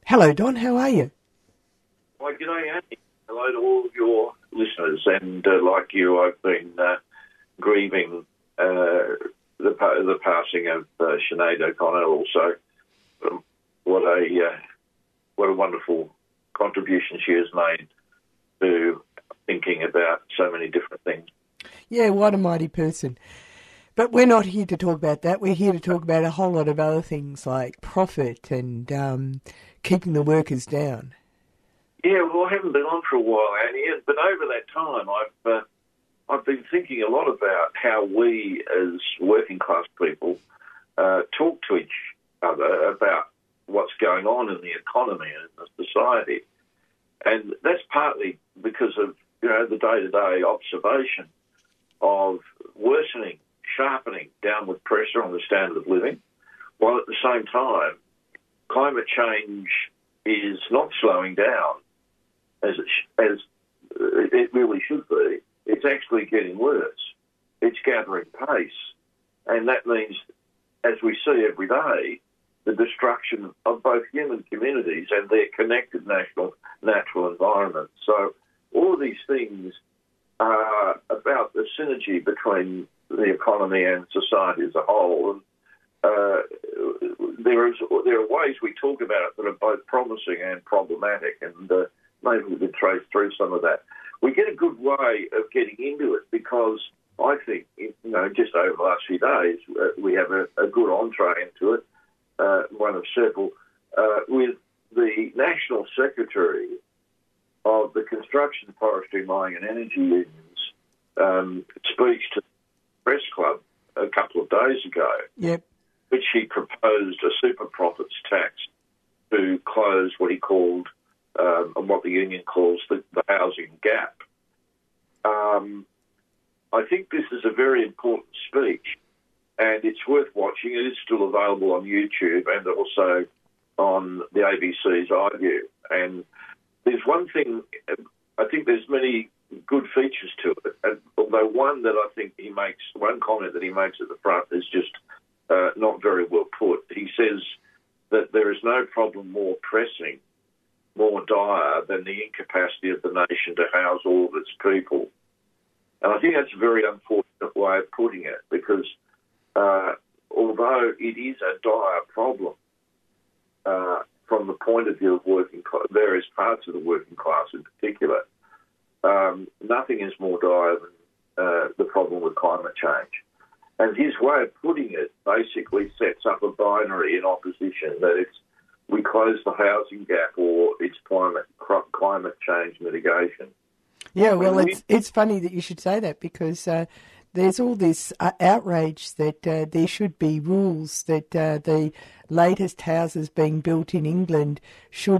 Hello, Don. How are you? Well, g'day, Andy. Hello to all of your listeners. And like you, I've been grieving the passing of Sinead O'Connor also. What a wonderful contribution she has made to thinking about so many different things. Yeah, what a mighty person. But we're not here to talk about that. We're here to talk about a whole lot of other things like profit and keeping the workers down. Yeah, well, I haven't been on for a while, Annie, but over that time I've been thinking a lot about how we as working class people talk to each other about what's going on in the economy and in the society. And that's partly because of, the day-to-day observation of worsening, sharpening downward pressure on the standard of living, while at the same time, climate change is not slowing down as it really should be. It's actually getting worse. It's gathering pace. And that means, as we see every day, the destruction of both human communities and their connected natural environment. So all of these things are about the synergy between the economy and society as a whole. And there are ways we talk about it that are both promising and problematic, and maybe we could trace through some of that. We get a good way of getting into it because I think, just over the last few days, we have a good entree into it, one of several, with the National Secretary of the Construction, Forestry, Mining and Energy Unions speech to the Press Club a couple of days ago, Yep. which he proposed a super profits tax to close what he called, and what the union calls the housing gap. I think this is a very important speech, and it's worth watching. It is still available on YouTube and also on the ABC's iView. And there's one thing, I think there's many good features to it, and although one comment that he makes at the front is just not very well put. He says that there is no problem more pressing, more dire than the incapacity of the nation to house all of its people. And I think that's a very unfortunate way of putting it, because although it is a dire problem from the point of view of various parts of the working class in particular, nothing is more dire than the problem with climate change. And his way of putting it basically sets up a binary in opposition, that we close the housing gap or it's climate change mitigation. Yeah, well, it's funny that you should say that, because there's all this outrage that there should be rules that the latest houses being built in England should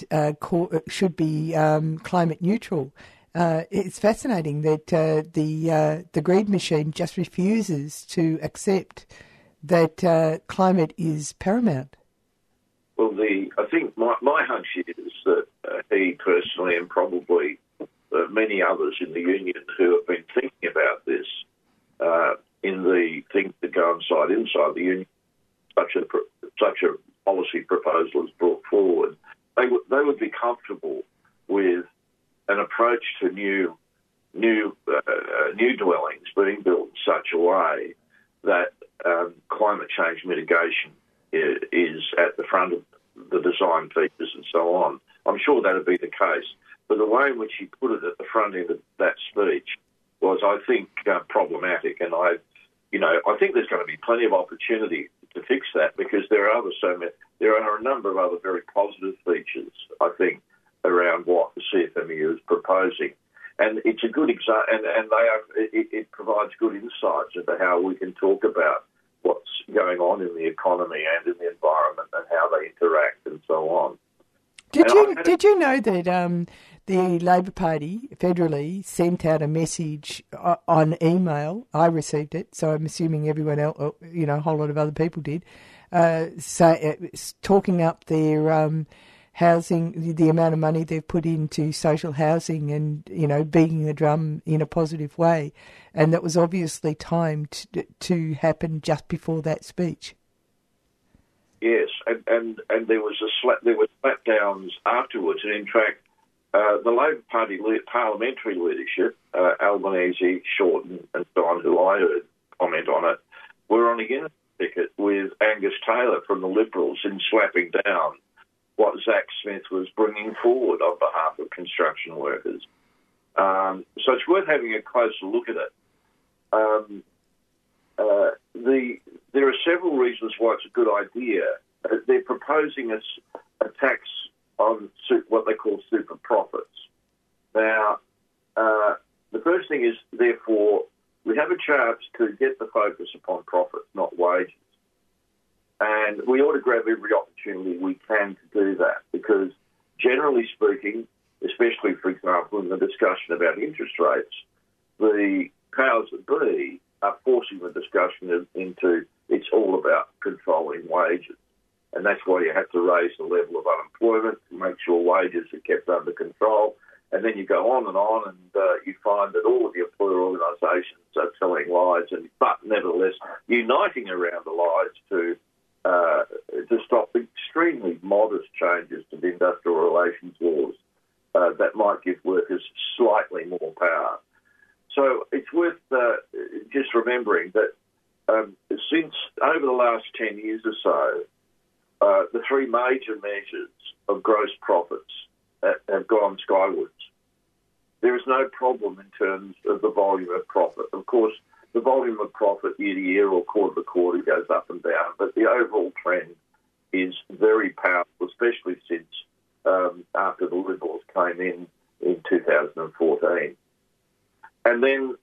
be climate neutral. It's fascinating that the greed machine just refuses to accept that climate is paramount. Well, I think my hunch is that he personally, and probably many others in the union who have been thinking about this, in the things that go inside the union, such a policy proposal is brought forward, they would be comfortable with an approach to new dwellings being built in such a way that climate change mitigation is at the front of the design features and so on. I'm sure that would be the case. But the way in which he put it at the front end of that speech was, I think, problematic. And I think there's going to be plenty of opportunity to fix that, because there are a number of other very positive features, I think, around what the CFMEU is proposing. And it's a good example, and it provides good insights into how we can talk about what's going on in the economy and in the environment and how they interact and so on. Did you know that the Labor Party federally sent out a message on email? I received it, so I'm assuming everyone else, a whole lot of other people did, talking up their housing, the amount of money they've put into social housing, and beating the drum in a positive way, and that was obviously timed to happen just before that speech. Yes, and there were slapdowns afterwards, and in fact, the Labor Party parliamentary leadership, Albanese, Shorten, and so on, who I heard comment on it, were on a Guinness ticket with Angus Taylor from the Liberals in slapping down what Zack Smith was bringing forward on behalf of construction workers. So it's worth having a closer look at it. There are several reasons why it's a good idea. They're proposing a tax on what they call super profits. Now, the first thing is, therefore, we have a chance to get the focus upon profits, not wages. And we ought to grab every opportunity we can to do that because, generally speaking, especially, for example, in the discussion about interest rates, the powers that be are forcing the discussion into it's all about controlling wages. And that's why you have to raise the level of unemployment to make sure wages are kept under control. And then you go on, and you find that all of the employer organisations are telling lies, but nevertheless uniting around the lies to stop extremely modest changes to the industrial relations laws that might give workers slightly more power. So it's worth just remembering that since over the last 10 years or so, the three major measures of gross profits have gone skywards. There is no problem in terms of the volume of profit. Of course, the volume of profit year to year or quarter to quarter goes up and down, but the overall trend is very powerful, especially since after the Liberals came in 2014. And then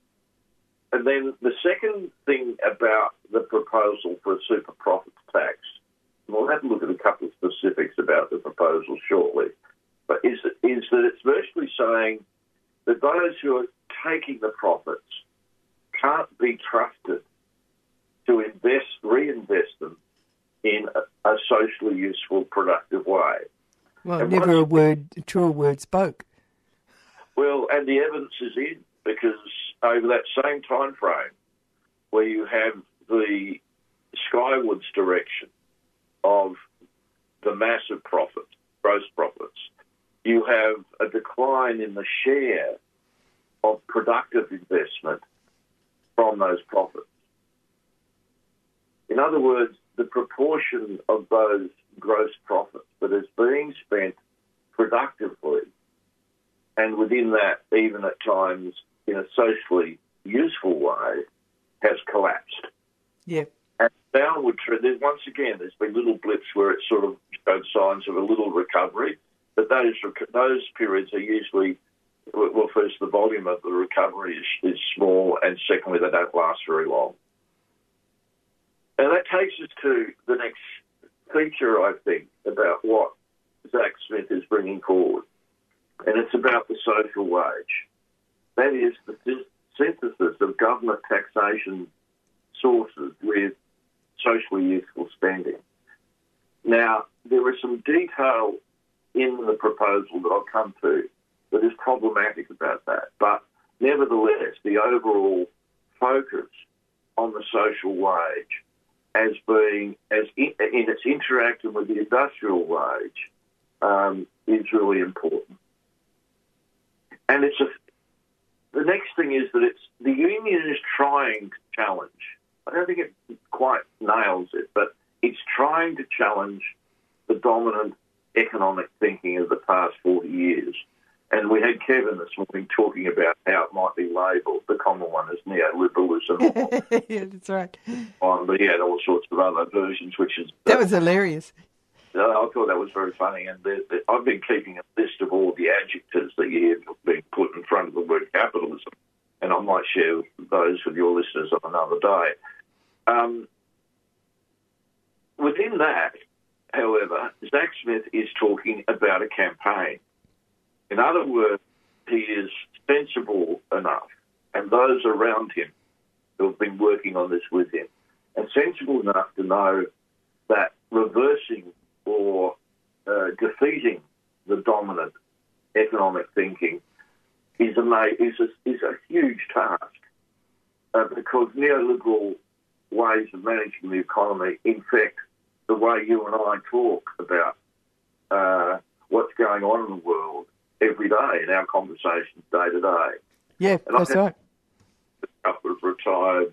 the second thing about the proposal for a super profits tax, and we'll have a look at a couple of specifics about the proposal shortly, but is that it's virtually saying that those who are taking the profits can't be trusted to reinvest them in a socially useful, productive way. Well, and never a truer word spoke. Well, and the evidence is in, because over that same time frame where you have the skywards direction of the massive profits, gross profits, you have a decline in the share of productive investment from those profits. In other words, the proportion of those gross profits that is being spent productively, and within that, even at times in a socially useful way, has collapsed. Yeah. And downward trend, once again, there's been little blips where it sort of showed signs of a little recovery, but those periods are usually, well, first, the volume of the recovery is small, and secondly, they don't last very long. And that takes us to the next feature, I think, about what Zack Smith is bringing forward, and it's about the social wage. That is the synthesis of government taxation sources with socially useful spending. Now, there is some detail in the proposal that I'll come to that is problematic about that, but nevertheless, the overall focus on the social wage as being, in its interaction with the industrial wage, is really important. And the next thing is that the union is trying to challenge. I don't think it quite nails it, but it's trying to challenge the dominant economic thinking of the past 40 years. And we had Kevin this morning talking about how it might be labelled. The common one is neoliberalism. Yeah, that's right. But he had all sorts of other versions, which is... That was hilarious. I thought that was very funny. And I've been keeping a list of all the adjectives that you hear being put in front of the word capitalism, and I might share those with your listeners on another day. Within that, however, Zack Smith is talking about a campaign. In other words, he is sensible enough, and those around him who have been working on this with him, and sensible enough to know that reversing or defeating the dominant economic thinking is a huge task, because neoliberal ways of managing the economy infect the way you and I talk about what's going on in the world every day in our conversations day to day. Yeah, that's right. A couple of retired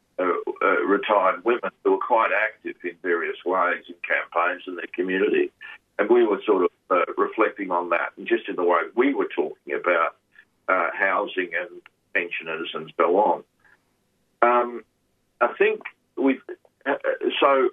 women who are quite active in various ways in campaigns in their community. And we were sort of reflecting on that, and just in the way we were talking about housing and pensioners and so on. I think so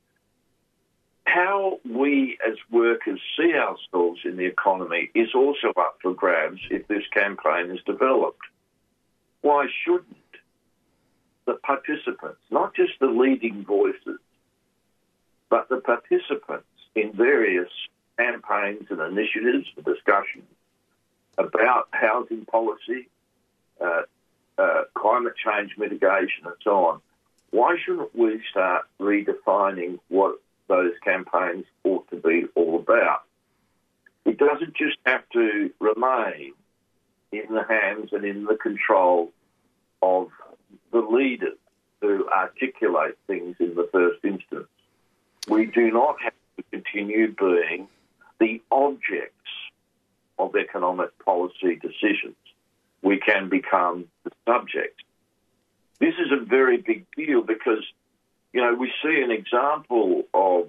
how we as workers see ourselves in the economy is also up for grabs if this campaign is developed. Why shouldn't the participants, not just the leading voices, but the participants in various campaigns and initiatives and discussions about housing policy, climate change mitigation and so on, why shouldn't we start redefining what those campaigns ought to be all about? It doesn't just have to remain in the hands and in the control of the leaders who articulate things in the first instance. We do not have to continue being the objects of economic policy decisions. We can become the subject. This is a very big deal because, you know, we see an example of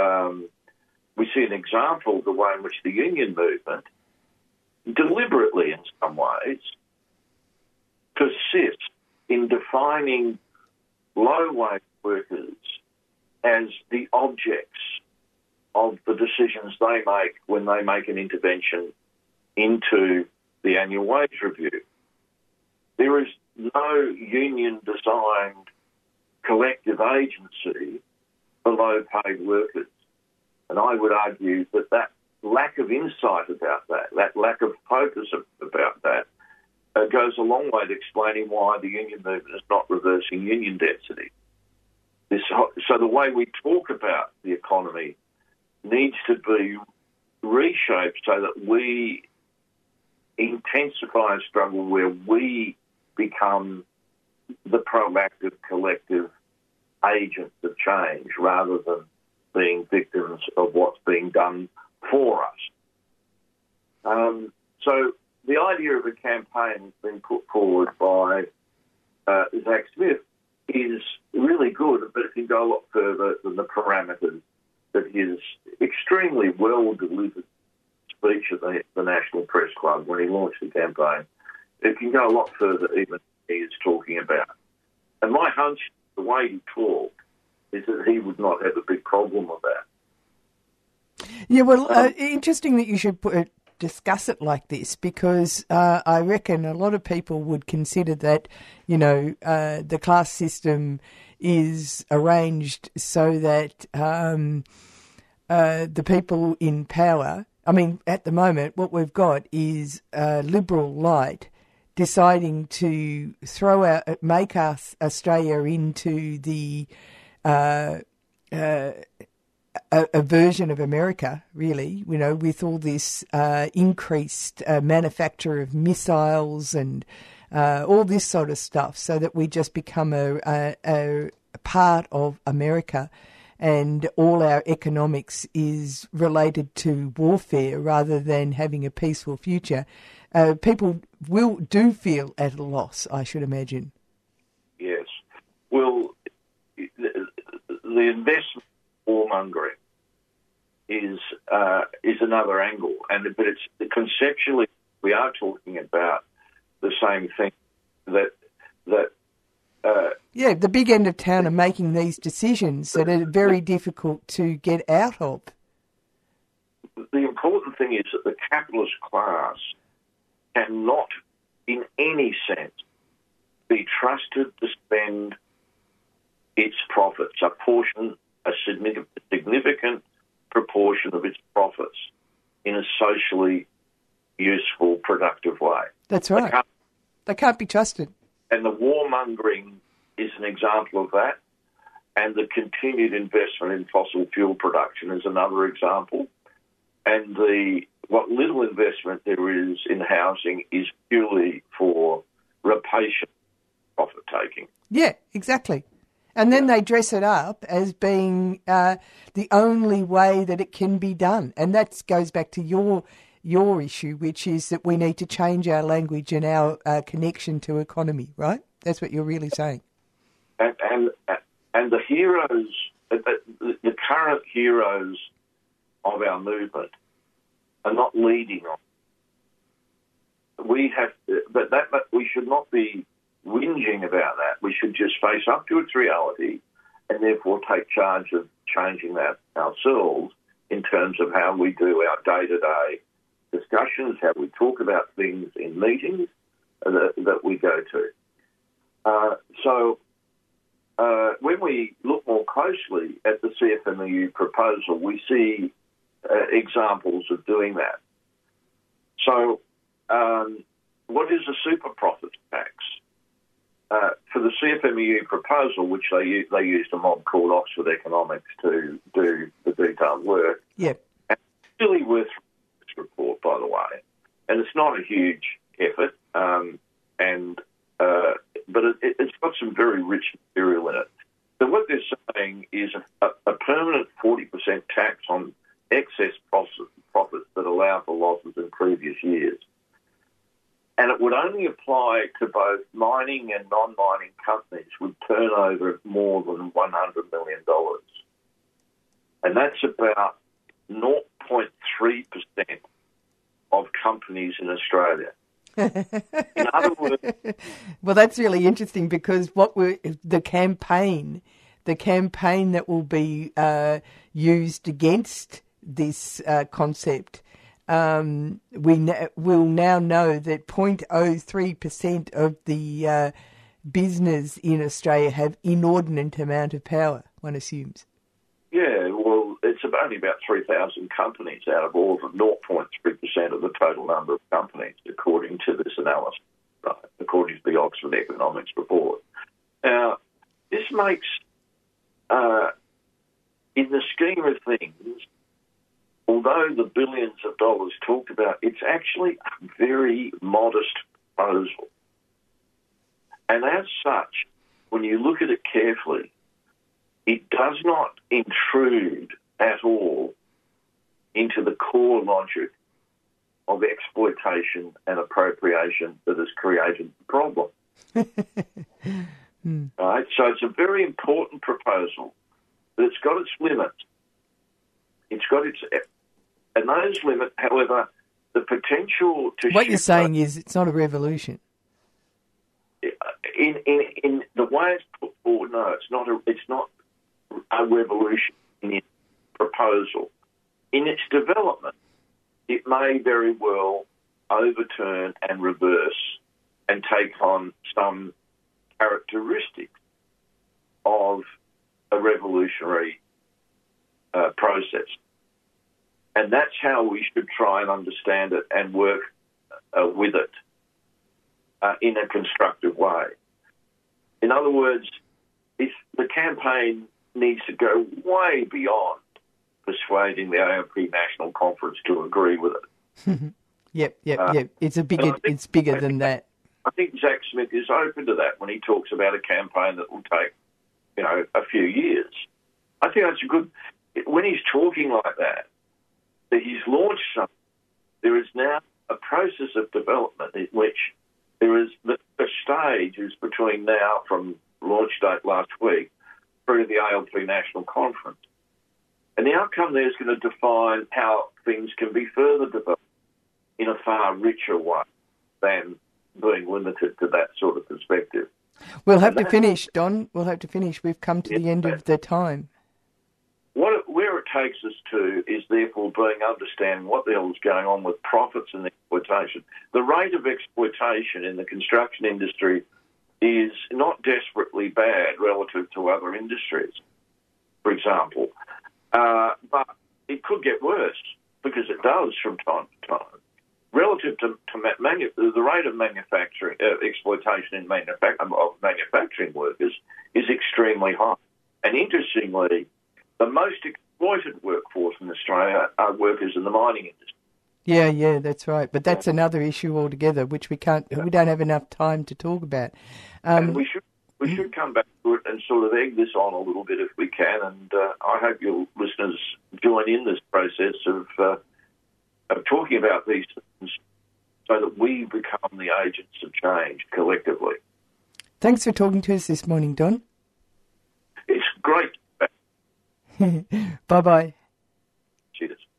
the way in which the union movement, deliberately in some ways, persists in defining low-wage workers as the objects of the decisions they make when they make an intervention into the annual wage review. There is no union-designed collective agency for low-paid workers. And I would argue that that lack of insight about that lack of focus about that, goes a long way to explaining why the union movement is not reversing union density. So the way we talk about the economy needs to be reshaped so that we intensify a struggle where we become the proactive collective agents of change rather than being victims of what's being done for us. So the idea of a campaign that's been put forward by Zack Smith is really good, but it can go a lot further than the parameters that his extremely well-delivered speech at the National Press Club when he launched the campaign. It can go a lot further even than he is talking about. And my hunch, the way he talked, is that he would not have a big problem with that. Yeah, well, interesting that you should discuss it like this because I reckon a lot of people would consider that, you know, the class system is arranged so that the people in power, I mean, at the moment, what we've got is liberal light deciding to make us Australia into the a version of America, really, you know, with all this increased manufacture of missiles and all this sort of stuff, so that we just become a part of America, and all our economics is related to warfare rather than having a peaceful future. People do feel at a loss, I should imagine. Yes. Well, the investment warmongering is another angle, but it's conceptually we are talking about the same thing. The big end of town are making these decisions that are very difficult to get out of. The important thing is that the capitalist class cannot, in any sense, be trusted to spend its profits, a significant proportion of its profits, in a socially useful, productive way. That's right. They can't be trusted. And the warmongering is an example of that, and the continued investment in fossil fuel production is another example. And what little investment there is in housing is purely for rapacious profit-taking. Yeah, exactly. And then they dress it up as being the only way that it can be done. And that goes back to your issue, which is that we need to change our language and our connection to economy, right? That's what you're really saying. And the heroes, the current heroes of our movement are not leading on. We should not be whinging about that. We should just face up to its reality and therefore take charge of changing that ourselves in terms of how we do our day-to-day discussions, how we talk about things in meetings that we go to. When we look more closely at the CFMEU proposal, we see examples of doing that. So what is a super profits tax? For the CFMEU proposal, which they used a mob called Oxford Economics to do the detailed work. Yep. And it's really worth this report, by the way. And it's not a huge effort, but it's got some very rich material in it. So what they're saying is a permanent 40% tax on excess profits that allow for losses in previous years. And it would only apply to both mining and non-mining companies with turnover of more than $100 million. And that's about 0.3% of companies in Australia. In other words... Well, that's really interesting because the campaign that will be used against this concept, we'll now know that 0.03% of the business in Australia have inordinate amount of power, one assumes. Yeah, well, it's only about 3,000 companies out of all of 0.3% of the total number of companies, according to this analysis, right, according to the Oxford Economics report. Now, this makes, in the scheme of things, although the billions of dollars talked about, it's actually a very modest proposal. And as such, when you look at it carefully, it does not intrude at all into the core logic of exploitation and appropriation that has created the problem. Right? So it's a very important proposal, but it's got its limits. And those limits, however, the potential to... What you're saying is it's not a revolution. In the way it's put forward, no, it's not a revolution in its proposal. In its development, it may very well overturn and reverse and take on some characteristics of a revolutionary process. And that's how we should try and understand it and work with it in a constructive way. In other words, the campaign needs to go way beyond persuading the ALP National Conference to agree with it. Yep. It's bigger than that. I think Zack Smith is open to that when he talks about a campaign that will take, a few years. I think that's a good... When he's talking like that he's launched something. There is now a process of development in which there is the stage is between now from launch date last week through the ALP National Conference. And the outcome there is going to define how things can be further developed in a far richer way than being limited to that sort of perspective. We'll have to finish, Don. We'll have to finish. We've come to the end of the time. Where it takes us to is therefore understanding what the hell is going on with profits and exploitation. The rate of exploitation in the construction industry is not desperately bad relative to other industries, for example. But it could get worse because it does from time to time. Relative to the rate of manufacturing exploitation in manufacturing workers is extremely high. And interestingly, the most exploited workforce in Australia are workers in the mining industry. Yeah, that's right. But that's another issue altogether, which we don't have enough time to talk about. And we should we should come back to it and sort of egg this on a little bit if we can. And I hope your listeners join in this process of talking about these things so that we become the agents of change collectively. Thanks for talking to us this morning, Don. It's great. Bye-bye. Cheers.